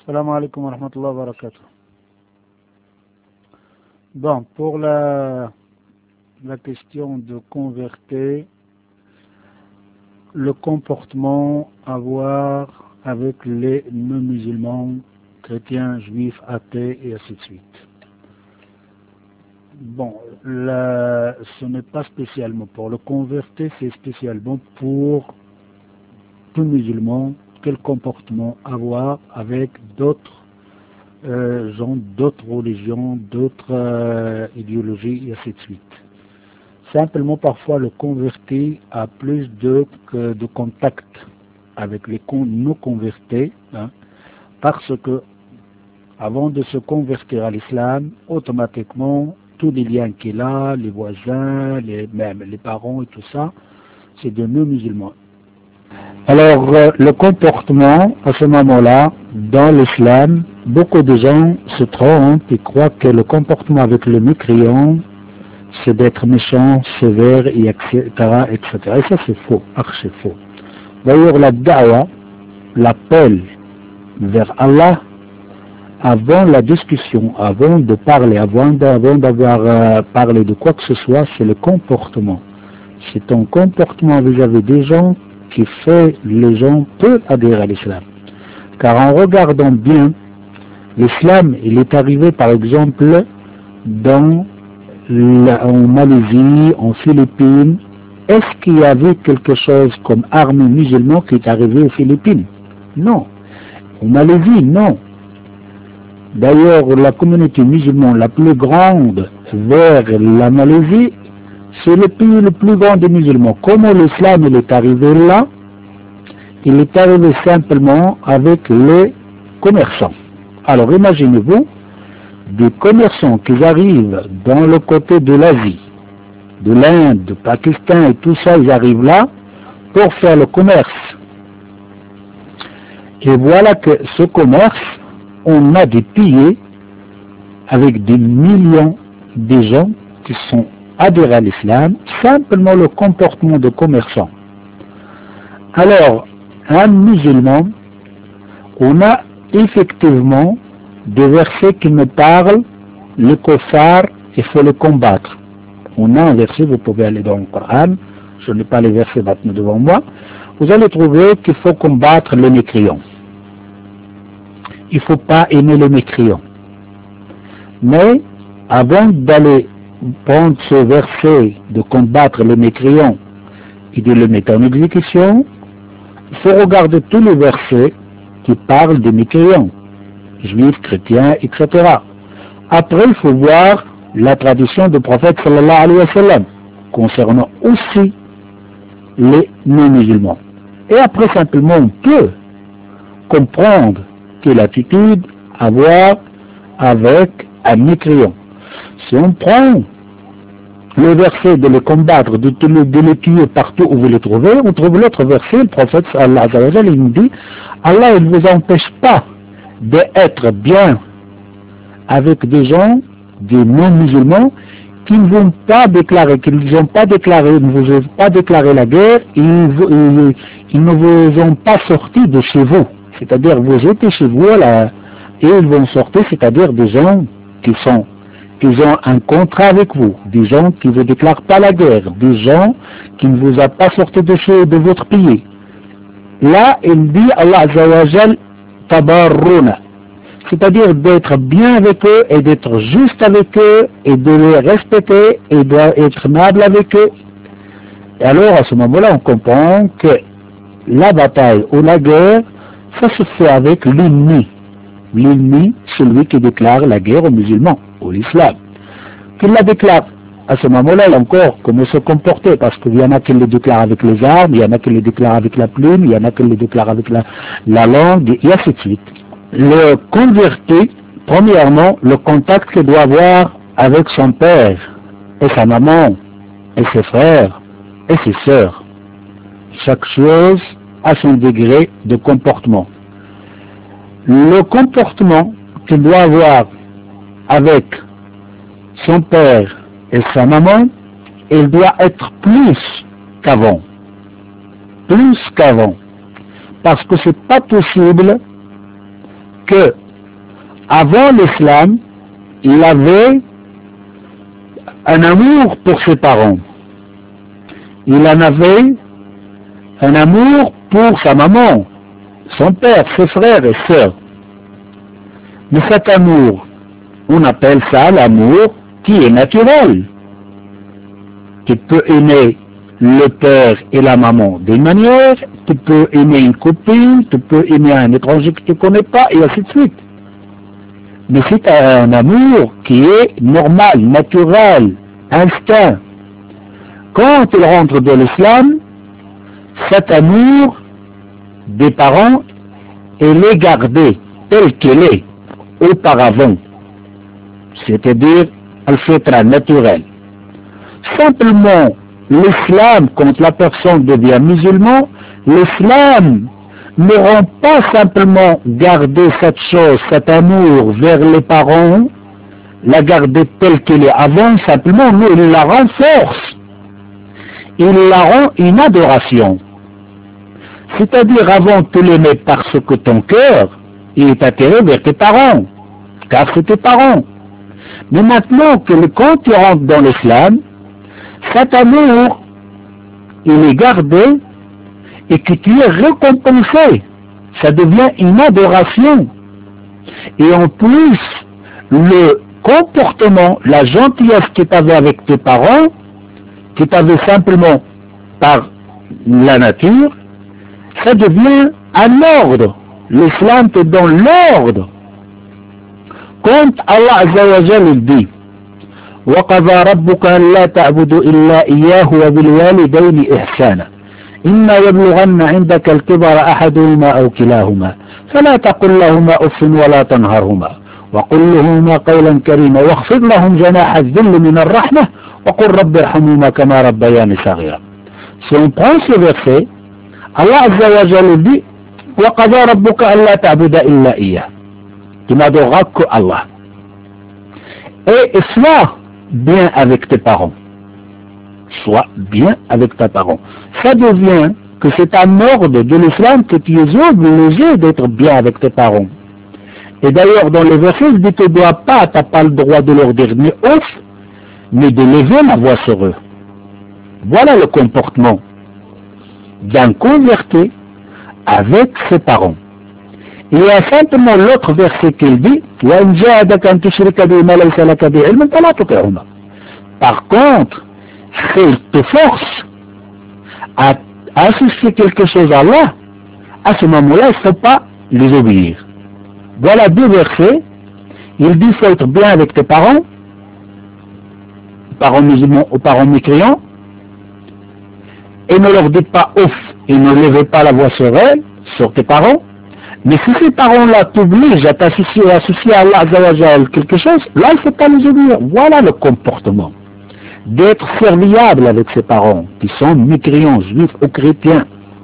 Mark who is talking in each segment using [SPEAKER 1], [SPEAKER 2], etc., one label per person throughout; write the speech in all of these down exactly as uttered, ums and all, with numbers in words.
[SPEAKER 1] Salam alaikum wa rahmatullahi wa barakatuh. Bon, pour la, la question de convertir, le comportement à avoir avec les non-musulmans, chrétiens, juifs, athées et ainsi de suite. Bon, la, ce n'est pas spécialement pour le convertir, c'est spécialement pour tout musulman, quel comportement avoir avec d'autres euh, gens, d'autres religions, d'autres euh, idéologies et ainsi de suite. Simplement, parfois, le converti a plus de, que de contact avec les non convertis, hein, parce que avant de se convertir à l'islam, automatiquement, tous les liens qu'il a, les voisins, les, même les parents et tout ça, c'est de non-musulmans. Alors, euh, le comportement, à ce moment-là, dans l'islam, beaucoup de gens se trompent et croient que le comportement avec le mécréant, c'est d'être méchant, sévère, et cetera, et cetera. Et ça, c'est faux, archi faux. D'ailleurs, la da'wa, l'appel vers Allah, avant la discussion, avant de parler, avant d'avoir euh, parlé de quoi que ce soit, c'est le comportement. C'est un comportement vis-à-vis des gens qui fait les gens peuvent adhérer à l'islam. Car en regardant bien, l'islam, il est arrivé par exemple dans la, en Malaisie, en Philippines. Est-ce qu'il y avait quelque chose comme armée musulmane qui est arrivé aux Philippines? Non. En Malaisie, non. D'ailleurs, la communauté musulmane la plus grande vers la Malaisie, c'est le pays le plus grand des musulmans. Comment l'islam il est arrivé là? Il est arrivé simplement avec les commerçants. Alors imaginez-vous, des commerçants qui arrivent dans le côté de l'Asie, de l'Inde, du Pakistan et tout ça, ils arrivent là pour faire le commerce. Et voilà que ce commerce, on a des pays avec des millions de gens qui sont adhérer à l'islam, simplement le comportement de commerçant. Alors, un musulman, on a effectivement des versets qui me parlent, le kuffar, il faut le combattre. On a un verset, vous pouvez aller dans le Coran, je n'ai pas les versets maintenant devant moi, vous allez trouver qu'il faut combattre les mécréants. Il ne faut pas aimer les mécréants. Mais, avant d'aller prendre ce verset de combattre les mécréants et de le mettre en exécution, il faut regarder tous les versets qui parlent des mécréants, juifs, chrétiens, et cetera. Après, il faut voir la tradition du prophète sallallahu alayhi wa sallam concernant aussi les non-musulmans. Et après, simplement, on peut comprendre quelle attitude avoir avec un mécréant. Si on prend le verset de le combattre, de, de, de le tuer partout où vous le trouvez, on trouve l'autre verset, le prophète Allah il nous dit, Allah il ne vous empêche pas d'être bien avec des gens, des non-musulmans, qui ne vont pas déclarer, qui ne vous ont pas déclaré, ne vous ont pas déclaré la guerre, ils, ils, ils ne vous ont pas sorti de chez vous. C'est-à-dire, vous étiez chez vous, là, et ils vont sortir, c'est-à-dire des gens qui sont qu'ils ont un contrat avec vous, des gens qui ne vous déclarent pas la guerre, des gens qui ne vous ont pas sorti de, chez, de votre pays. Là, il dit Allah Azza wa Jal tabarruna, c'est-à-dire d'être bien avec eux et d'être juste avec eux et de les respecter et d'être aimable avec eux. Et alors, à ce moment-là, on comprend que la bataille ou la guerre, ça se fait avec l'ennemi. L'ennemi, celui qui déclare la guerre aux musulmans, ou l'islam. Qu'il la déclare. À ce moment-là, encore, comment se comporter, parce qu'il y en a qui le déclarent avec les armes, il y en a qui le déclarent avec la plume, il y en a qui le déclarent avec la, la langue, et ainsi de suite. Le converti, premièrement, le contact qu'il doit avoir avec son père, et sa maman, et ses frères, et ses sœurs. Chaque chose a son degré de comportement. Le comportement qu'il doit avoir avec son père et sa maman, il doit être plus qu'avant. Plus qu'avant. Parce que c'est pas possible que avant l'islam, il avait un amour pour ses parents. Il en avait un amour pour sa maman, son père, ses frères et sœurs. Mais cet amour, on appelle ça l'amour qui est naturel. Tu peux aimer le père et la maman d'une manière, tu peux aimer une copine, tu peux aimer un étranger que tu ne connais pas, et ainsi de suite. Mais c'est un amour qui est normal, naturel, instinct. Quand il rentre dans l'islam, cet amour des parents, elle est gardée tel qu'elle est auparavant. C'est-à-dire, elle fait très naturel. Simplement, l'islam, quand la personne devient musulman, l'islam ne rend pas simplement garder cette chose, cet amour vers les parents, la garder telle qu'elle est avant, simplement, mais il la renforce. Il la rend une adoration. C'est-à-dire, avant, tu l'aimais parce que ton cœur, il est attiré vers tes parents, car c'est tes parents. Mais maintenant que quand tu rentres dans l'islam, cet amour, il est gardé et que tu es récompensé. Ça devient une adoration. Et en plus, le comportement, la gentillesse que tu avais avec tes parents, que tu avais simplement par la nature, ça devient un ordre. L'islam te donne l'ordre. Quand Allah Azza wa Jalla dit وَقَضَى رَبُّكَ أَلَّا تَعْبُدُوا إِلَّا إِيَّاهُ وَبِالْوَالِدَيْنِ إِحْسَانًا إِمَّا يَبْلُغَنَّ عِندَكَ الْكِبَرَ أَحَدُهُمَا أَوْ كِلَاهُمَا فَلَا تَقُل لَّهُمَا أُفٍّ وَلَا تَنْهَرْهُمَا وَقُل لَّهُمَا قَوْلًا كَرِيمًا وَاخْفِضْ لَهُمْ جَنَاحَ الذِّلِّ مِنَ الرَّحْمَةِ وَقُل رَّبِّ ارْحَمْهُمَا كَمَا رَبَّيَانِي صَغِيرًا. Si on prend ce verset, Allah Azza wa Jalla dit وَقَضَى رَبُّكَ أَلَّا تَعْبُدَ إِلَّا إِيَّاهُ. Tu n'adoreras que Allah. Et sois bien avec tes parents. Sois bien avec tes parents. Ça devient que c'est un ordre de l'islam que tu es obligé d'être bien avec tes parents. Et d'ailleurs, dans les versets, il dit que tu ne dois pas, tu n'as pas le droit de leur dire ni ouf, mais de lever la voix sur eux. Voilà le comportement d'un converti avec ses parents. Il y a simplement l'autre verset qu'il dit par contre, s'il te force à associer quelque chose à Allah, à ce moment-là, il ne faut pas les obéir. Voilà deux versets. Il dit faut être bien avec tes parents, parents musulmans ou parents mécréants, et ne leur dites pas ouf et ne levez pas la voix sur elles, sur tes parents. Mais si ces parents-là t'obligent à t'associer, associer à Allah Azzawajal quelque chose, là il ne faut pas les obéir. Voilà le comportement. D'être serviable avec ses parents, qui sont mécréants, juifs ou chrétiens.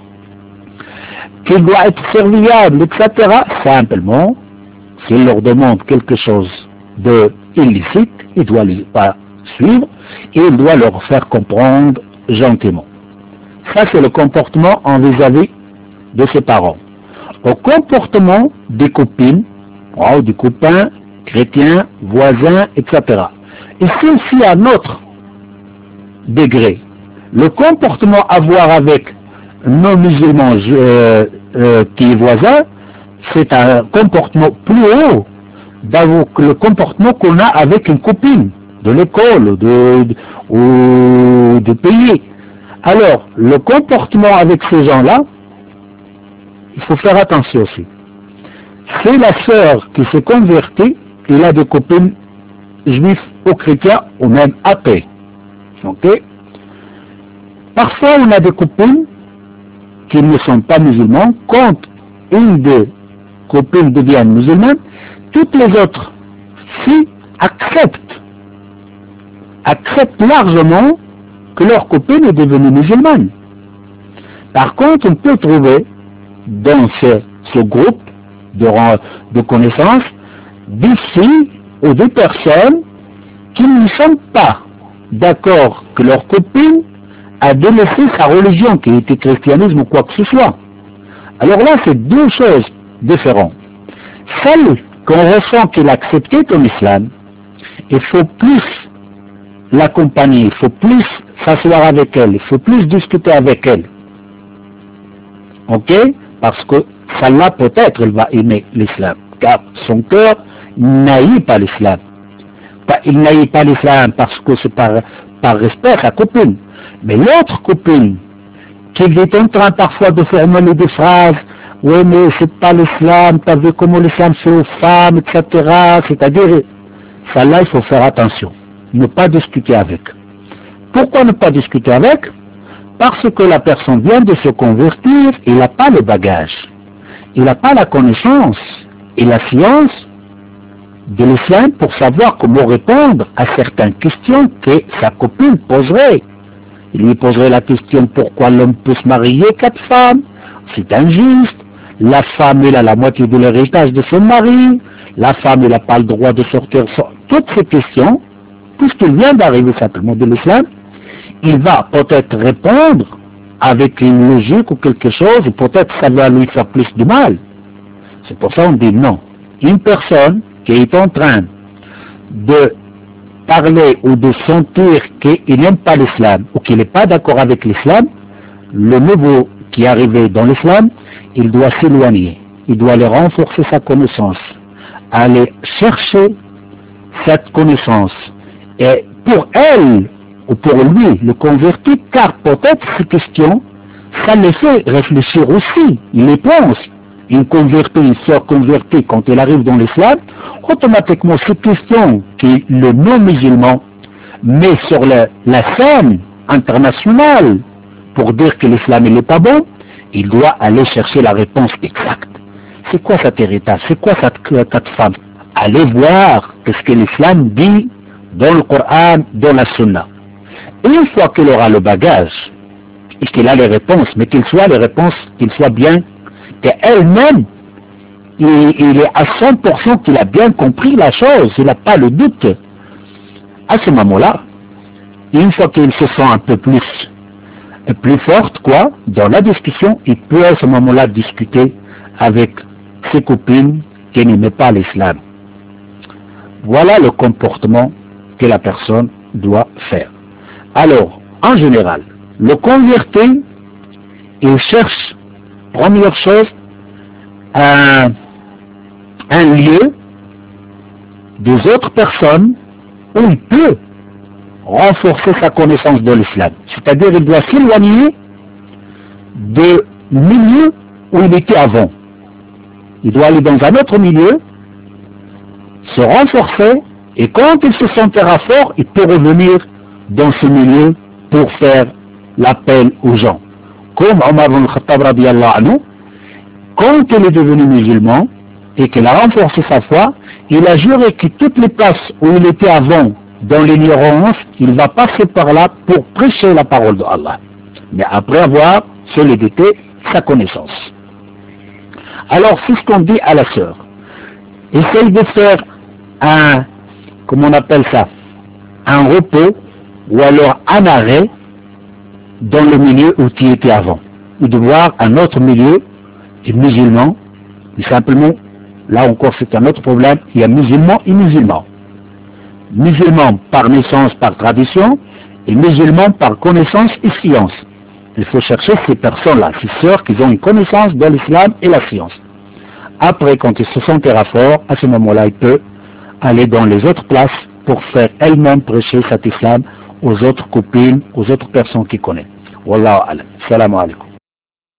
[SPEAKER 1] Qu'il doit être serviable, et cetera. Simplement, s'il leur demande quelque chose de illicite, il doit les pas suivre et il doit leur faire comprendre gentiment. Ça c'est le comportement en vis-à-vis de ses parents. Au comportement des copines, ou des copains, chrétiens, voisins, et cetera. Et c'est aussi à notre degré. Le comportement à voir avec nos musulmans euh, euh, qui est voisin, c'est un comportement plus haut que le comportement qu'on a avec une copine de l'école de, de, ou du pays. Alors, le comportement avec ces gens-là, il faut faire attention aussi. C'est la sœur qui s'est convertie, il a des copines juifs ou chrétiens ou même athées. Ok? Parfois, on a des copines qui ne sont pas musulmanes. Quand une des copines devient musulmane, toutes les autres filles acceptent, acceptent largement que leur copine est devenue musulmane. Par contre, on peut trouver dans ce, ce groupe de, de connaissances des filles ou des personnes qui ne sont pas d'accord que leur copine a délaissé sa religion, qui était christianisme ou quoi que ce soit. Alors là, c'est deux choses différentes. Celle qu'on ressent qu'il a accepté ton islam, il faut plus l'accompagner, il faut plus s'asseoir avec elle, il faut plus discuter avec elle. Ok? Parce que celle-là, peut-être, elle va aimer l'islam, car son cœur n'haït pas l'islam. Il n'haït pas l'islam parce que c'est par, par respect à sa copine. Mais l'autre copine, qui est en train parfois de formuler des phrases, oui, mais c'est pas l'islam, t'as vu comment l'islam fait aux femmes, et cetera. C'est-à-dire, celle-là, il faut faire attention. Ne pas discuter avec. Pourquoi ne pas discuter avec? Parce que la personne vient de se convertir, il n'a pas le bagage, il n'a pas la connaissance et la science de l'islam pour savoir comment répondre à certaines questions que sa copine poserait. Il lui poserait la question pourquoi l'homme peut se marier quatre femmes, c'est injuste, la femme elle a la moitié de l'héritage de son mari, la femme elle n'a pas le droit de sortir, toutes ces questions, puisqu'il vient d'arriver simplement de l'islam, il va peut-être répondre avec une logique ou quelque chose, et peut-être ça va lui faire plus de mal. C'est pour ça qu'on dit non. Une personne qui est en train de parler ou de sentir qu'il n'aime pas l'islam ou qu'il n'est pas d'accord avec l'islam, le nouveau qui est arrivé dans l'islam, il doit s'éloigner, il doit aller renforcer sa connaissance, aller chercher cette connaissance. Et pour elle, ou pour lui, le converti, car peut-être ces questions, ça le fait réfléchir aussi, il les pense. Une convertie, une sœur convertie, quand elle arrive dans l'islam, automatiquement ces questions que le non-musulman met sur le, la scène internationale pour dire que l'islam n'est pas bon, il doit aller chercher la réponse exacte. C'est quoi cet héritage? C'est quoi cette, cette femme? Allez voir ce que l'islam dit dans le Coran, dans la Sunna. Et une fois qu'il aura le bagage, et qu'il a les réponses, mais qu'il soit les réponses, qu'il soit bien, qu'elle-même, il, il est à cent pour cent qu'il a bien compris la chose, il n'a pas le doute. À ce moment-là, une fois qu'il se sent un peu plus, plus forte, quoi, dans la discussion, il peut à ce moment-là discuter avec ses copines qui n'aimaient pas l'islam. Voilà le comportement que la personne doit faire. Alors, en général, le converti, il cherche, première chose, un, un lieu des autres personnes où il peut renforcer sa connaissance de l'islam. C'est-à-dire il doit s'éloigner du milieu où il était avant. Il doit aller dans un autre milieu, se renforcer, et quand il se sentira fort, il peut revenir dans ce milieu pour faire l'appel aux gens. Comme Omar ibn Khattab radiyallahu anhu, quand il est devenu musulman et qu'il a renforcé sa foi, il a juré que toutes les places où il était avant dans l'ignorance, il va passer par là pour prêcher la parole de Allah. Mais après avoir solidité sa connaissance. Alors c'est ce qu'on dit à la sœur. Essaye de faire un, comment on appelle ça, un repos ou alors un arrêt dans le milieu où tu étais avant. Ou de voir un autre milieu, et musulman, et simplement, là encore c'est un autre problème, il y a musulman et musulman. Musulman par naissance, par tradition, et musulman par connaissance et science. Il faut chercher ces personnes-là, ces sœurs qui ont une connaissance de l'islam et la science. Après, quand ils se sentira fort, à ce moment-là, il peut aller dans les autres places pour faire elle-même prêcher cet islam aux autres copines, aux autres personnes qui connaissent. Wallahu alam. Salam alaikum.